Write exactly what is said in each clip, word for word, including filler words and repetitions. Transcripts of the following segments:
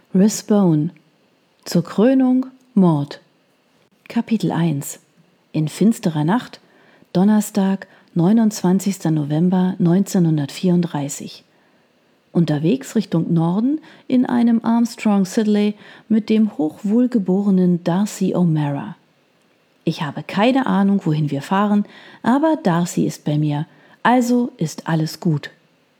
Rathbone. Zur Krönung Mord. Kapitel eins. In finsterer Nacht, Donnerstag, neunundzwanzigster November neunzehnhundertvierunddreißig. Unterwegs Richtung Norden in einem Armstrong Siddeley mit dem hochwohlgeborenen Darcy O'Mara. Ich habe keine Ahnung, wohin wir fahren, aber Darcy ist bei mir, also ist alles gut.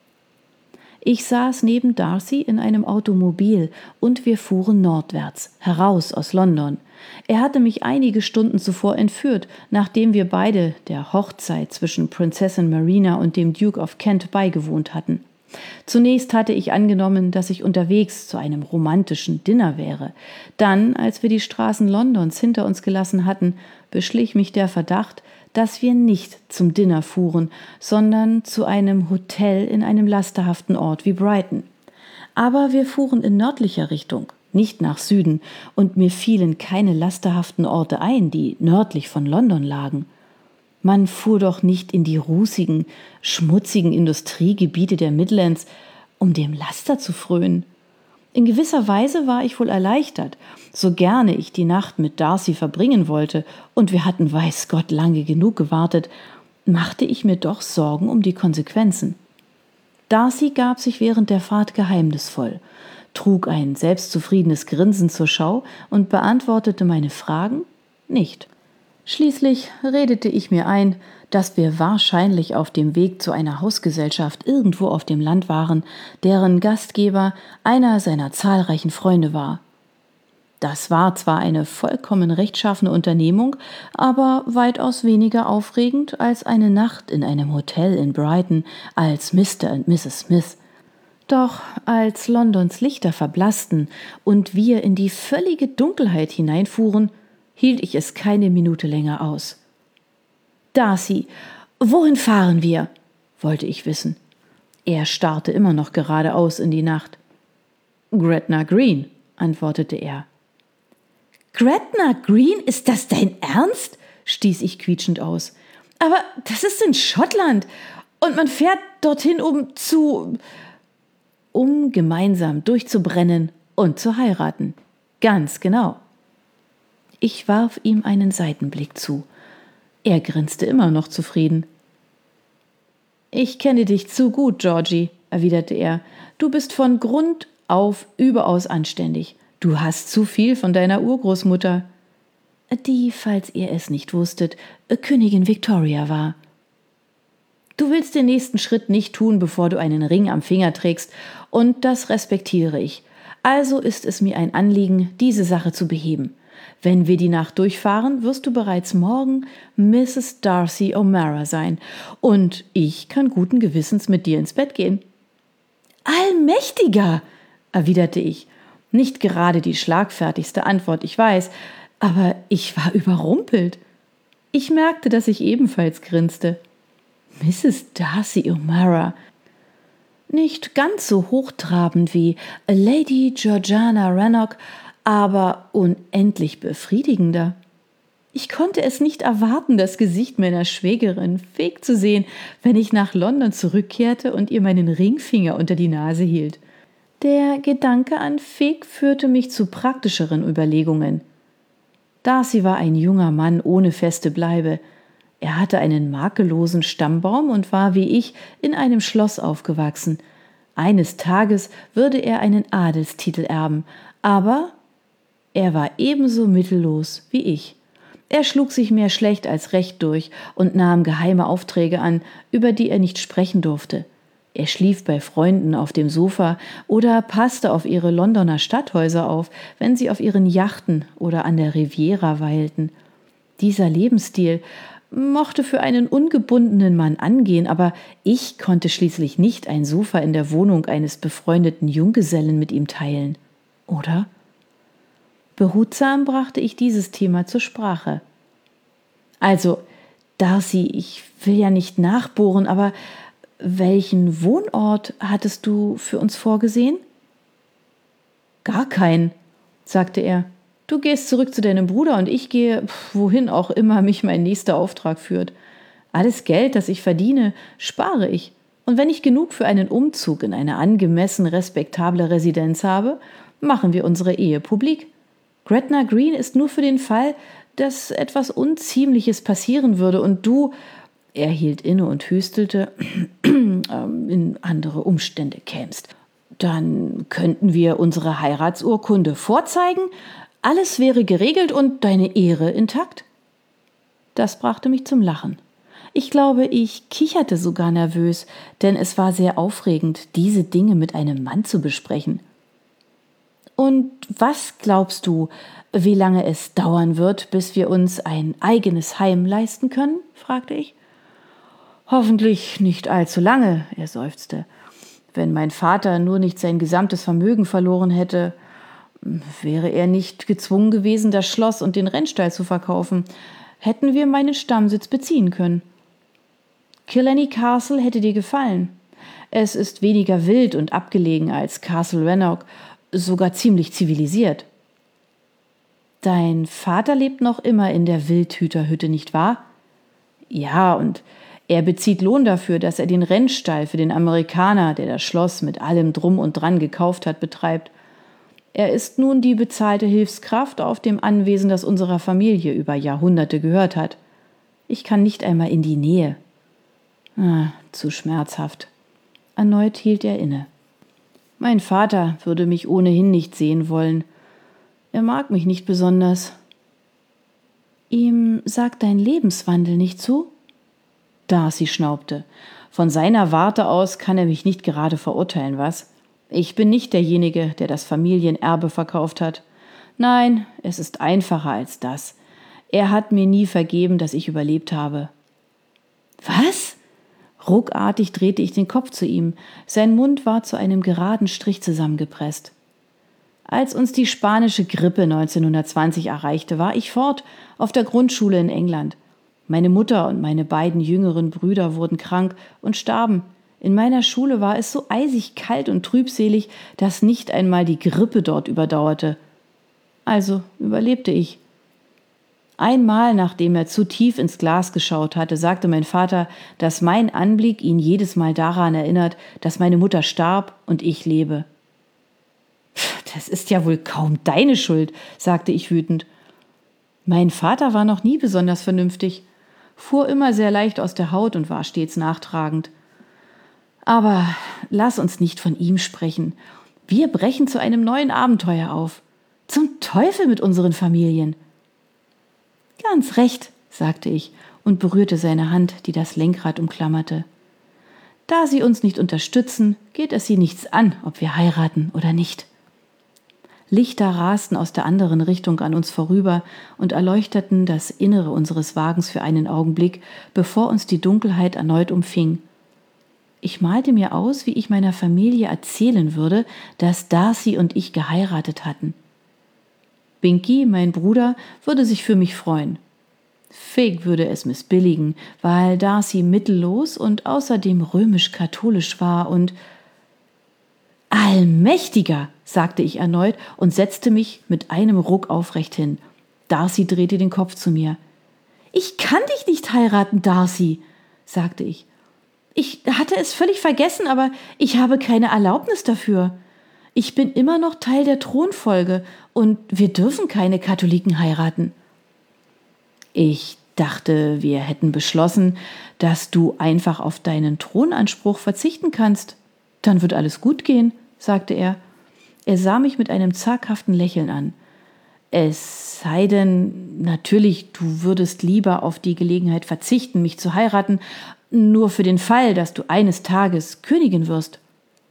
Ich saß neben Darcy in einem Automobil und wir fuhren nordwärts, heraus aus London. Er hatte mich einige Stunden zuvor entführt, nachdem wir beide der Hochzeit zwischen Prinzessin Marina und dem Duke of Kent beigewohnt hatten. Zunächst hatte ich angenommen, dass ich unterwegs zu einem romantischen Dinner wäre. Dann, als wir die Straßen Londons hinter uns gelassen hatten, beschlich mich der Verdacht, dass wir nicht zum Dinner fuhren, sondern zu einem Hotel in einem lasterhaften Ort wie Brighton. Aber wir fuhren in nördlicher Richtung, nicht nach Süden, und mir fielen keine lasterhaften Orte ein, die nördlich von London lagen. Man fuhr doch nicht in die rußigen, schmutzigen Industriegebiete der Midlands, um dem Laster zu frönen. In gewisser Weise war ich wohl erleichtert, so gerne ich die Nacht mit Darcy verbringen wollte, und wir hatten weiß Gott lange genug gewartet, machte ich mir doch Sorgen um die Konsequenzen. Darcy gab sich während der Fahrt geheimnisvoll, trug ein selbstzufriedenes Grinsen zur Schau und beantwortete meine Fragen nicht. Schließlich redete ich mir ein, dass wir wahrscheinlich auf dem Weg zu einer Hausgesellschaft irgendwo auf dem Land waren, deren Gastgeber einer seiner zahlreichen Freunde war. Das war zwar eine vollkommen rechtschaffene Unternehmung, aber weitaus weniger aufregend als eine Nacht in einem Hotel in Brighton als Mister und Misses Smith. Doch als Londons Lichter verblassten und wir in die völlige Dunkelheit hineinfuhren, hielt ich es keine Minute länger aus. »Darcy, wohin fahren wir?« wollte ich wissen. Er starrte immer noch geradeaus in die Nacht. »Gretna Green«, antwortete er. »Gretna Green? Ist das dein Ernst?« stieß ich quietschend aus. »Aber das ist in Schottland und man fährt dorthin, um zu... um gemeinsam durchzubrennen und zu heiraten. Ganz genau.« Ich warf ihm einen Seitenblick zu. Er grinste immer noch zufrieden. »Ich kenne dich zu gut, Georgie«, erwiderte er. »Du bist von Grund auf überaus anständig. Du hast zu viel von deiner Urgroßmutter, die, falls ihr es nicht wusstet, Königin Victoria war. Du willst den nächsten Schritt nicht tun, bevor du einen Ring am Finger trägst, und das respektiere ich. Also ist es mir ein Anliegen, diese Sache zu beheben. Wenn wir die Nacht durchfahren, wirst du bereits morgen Misses Darcy O'Mara sein, und ich kann guten Gewissens mit dir ins Bett gehen.« »Allmächtiger«, erwiderte ich. Nicht gerade die schlagfertigste Antwort, ich weiß, aber ich war überrumpelt. Ich merkte, dass ich ebenfalls grinste. Misses Darcy O'Mara. Nicht ganz so hochtrabend wie Lady Georgiana Rannoch, aber unendlich befriedigender. Ich konnte es nicht erwarten, das Gesicht meiner Schwägerin Fig zu sehen, wenn ich nach London zurückkehrte und ihr meinen Ringfinger unter die Nase hielt. Der Gedanke an Fig führte mich zu praktischeren Überlegungen. Darcy war ein junger Mann ohne feste Bleibe. Er hatte einen makellosen Stammbaum und war wie ich in einem Schloss aufgewachsen. Eines Tages würde er einen Adelstitel erben, aber er war ebenso mittellos wie ich. Er schlug sich mehr schlecht als recht durch und nahm geheime Aufträge an, über die er nicht sprechen durfte. Er schlief bei Freunden auf dem Sofa oder passte auf ihre Londoner Stadthäuser auf, wenn sie auf ihren Yachten oder an der Riviera weilten. Dieser Lebensstil mochte für einen ungebundenen Mann angehen, aber ich konnte schließlich nicht ein Sofa in der Wohnung eines befreundeten Junggesellen mit ihm teilen, oder? Behutsam brachte ich dieses Thema zur Sprache. »Also, Darcy, ich will ja nicht nachbohren, aber welchen Wohnort hattest du für uns vorgesehen?« »Gar keinen«, sagte er. »Du gehst zurück zu deinem Bruder und ich gehe, wohin auch immer mich mein nächster Auftrag führt. Alles Geld, das ich verdiene, spare ich. Und wenn ich genug für einen Umzug in eine angemessen respektable Residenz habe, Machen wir unsere Ehe publik. Gretna Green ist nur für den Fall, dass etwas Unziemliches passieren würde und du, er hielt inne und hüstelte, in andere Umstände kämst. Dann könnten wir unsere Heiratsurkunde vorzeigen, alles wäre geregelt und deine Ehre intakt. Das brachte mich zum Lachen. Ich glaube, ich kicherte sogar nervös, denn es war sehr aufregend, diese Dinge mit einem Mann zu besprechen. Und was glaubst du, wie lange es dauern wird, bis wir uns ein eigenes Heim leisten können? Fragte ich. Hoffentlich nicht allzu lange, er seufzte. Wenn mein Vater nur nicht sein gesamtes Vermögen verloren hätte, wäre er nicht gezwungen gewesen, das Schloss und den Rennstall zu verkaufen, hätten wir meinen Stammsitz beziehen können. Killarney Castle hätte dir gefallen. Es ist weniger wild und abgelegen als Castle Rannoch, sogar ziemlich zivilisiert. Dein Vater lebt noch immer in der Wildhüterhütte, nicht wahr? Ja, und er bezieht Lohn dafür, dass er den Rennstall für den Amerikaner, der das Schloss mit allem Drum und Dran gekauft hat, betreibt. Er ist nun die bezahlte Hilfskraft auf dem Anwesen, das unserer Familie über Jahrhunderte gehört hat. Ich kann nicht einmal in die Nähe. Ah, zu schmerzhaft. Erneut hielt er inne. Mein Vater würde mich ohnehin nicht sehen wollen. Er mag mich nicht besonders. Ihm sagt dein Lebenswandel nicht zu? Darcy schnaubte. Von seiner Warte aus kann er mich nicht gerade verurteilen, was? Ich bin nicht derjenige, der das Familienerbe verkauft hat. Nein, es ist einfacher als das. Er hat mir nie vergeben, dass ich überlebt habe. Was? Ruckartig drehte ich den Kopf zu ihm. Sein Mund war zu einem geraden Strich zusammengepresst. Als uns die spanische Grippe neunzehnhundertzwanzig erreichte, war ich fort auf der Grundschule in England. Meine Mutter und meine beiden jüngeren Brüder wurden krank und starben. In meiner Schule war es so eisig kalt und trübselig, dass nicht einmal die Grippe dort überdauerte. Also überlebte ich. Einmal, nachdem er zu tief ins Glas geschaut hatte, sagte mein Vater, dass mein Anblick ihn jedes Mal daran erinnert, dass meine Mutter starb und ich lebe. Das ist ja wohl kaum deine Schuld, sagte ich wütend. Mein Vater war noch nie besonders vernünftig, fuhr immer sehr leicht aus der Haut und war stets nachtragend. Aber lass uns nicht von ihm sprechen. Wir brechen zu einem neuen Abenteuer auf. Zum Teufel mit unseren Familien. Ganz recht, sagte ich und berührte seine Hand, die das Lenkrad umklammerte. Da sie uns nicht unterstützen, geht es sie nichts an, ob wir heiraten oder nicht. Lichter rasten aus der anderen Richtung an uns vorüber und erleuchteten das Innere unseres Wagens für einen Augenblick, bevor uns die Dunkelheit erneut umfing. Ich malte mir aus, wie ich meiner Familie erzählen würde, dass Darcy und ich geheiratet hatten. Binky, mein Bruder, würde sich für mich freuen. Fig würde es missbilligen, weil Darcy mittellos und außerdem römisch-katholisch war und »Allmächtiger«, sagte ich erneut und setzte mich mit einem Ruck aufrecht hin. Darcy drehte den Kopf zu mir. »Ich kann dich nicht heiraten, Darcy«, sagte ich. »Ich hatte es völlig vergessen, aber ich habe keine Erlaubnis dafür. Ich bin immer noch Teil der Thronfolge und wir dürfen keine Katholiken heiraten.« Ich dachte, wir hätten beschlossen, dass du einfach auf deinen Thronanspruch verzichten kannst. Dann wird alles gut gehen, sagte er. Er sah mich mit einem zaghaften Lächeln an. Es sei denn, natürlich, du würdest lieber auf die Gelegenheit verzichten, mich zu heiraten, nur für den Fall, dass du eines Tages Königin wirst.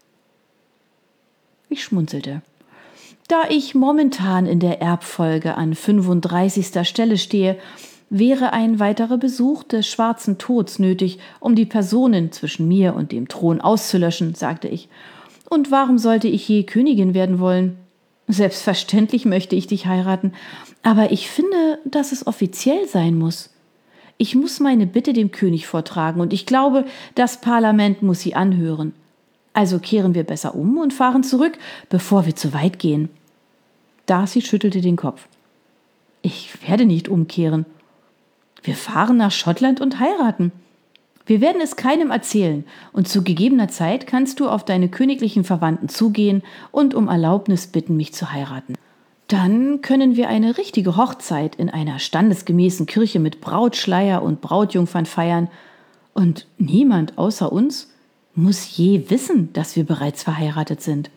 Ich schmunzelte. Da ich momentan in der Erbfolge an fünfunddreißigster Stelle stehe, wäre ein weiterer Besuch des schwarzen Tods nötig, um die Personen zwischen mir und dem Thron auszulöschen, sagte ich. Und warum sollte ich je Königin werden wollen? Selbstverständlich möchte ich dich heiraten, aber ich finde, dass es offiziell sein muss. Ich muss meine Bitte dem König vortragen und ich glaube, das Parlament muss sie anhören. Also kehren wir besser um und fahren zurück, bevor wir zu weit gehen. Darcy schüttelte den Kopf. Ich werde nicht umkehren. Wir fahren nach Schottland und heiraten. Wir werden es keinem erzählen und zu gegebener Zeit kannst du auf deine königlichen Verwandten zugehen und um Erlaubnis bitten, mich zu heiraten. Dann können wir eine richtige Hochzeit in einer standesgemäßen Kirche mit Brautschleier und Brautjungfern feiern und niemand außer uns muss je wissen, dass wir bereits verheiratet sind.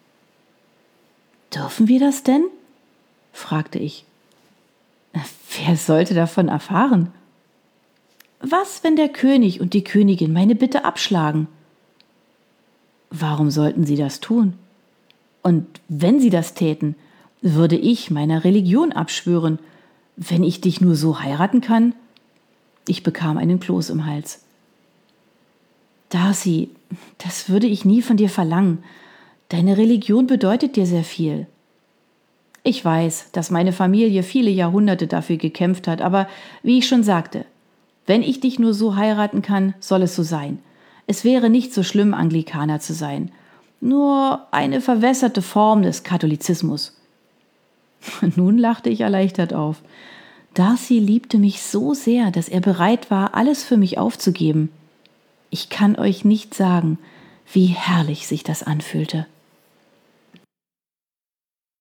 Dürfen wir das denn? Fragte ich. Wer sollte davon erfahren? Was, wenn der König und die Königin meine Bitte abschlagen? Warum sollten sie das tun? Und wenn sie das täten, würde ich meiner Religion abschwören, wenn ich dich nur so heiraten kann? Ich bekam einen Kloß im Hals. Darcy, das würde ich nie von dir verlangen. Deine Religion bedeutet dir sehr viel. Ich weiß, dass meine Familie viele Jahrhunderte dafür gekämpft hat, aber wie ich schon sagte, wenn ich dich nur so heiraten kann, soll es so sein. Es wäre nicht so schlimm, Anglikaner zu sein. Nur eine verwässerte Form des Katholizismus. Nun lachte ich erleichtert auf. Darcy liebte mich so sehr, dass er bereit war, alles für mich aufzugeben. Ich kann euch nicht sagen, wie herrlich sich das anfühlte.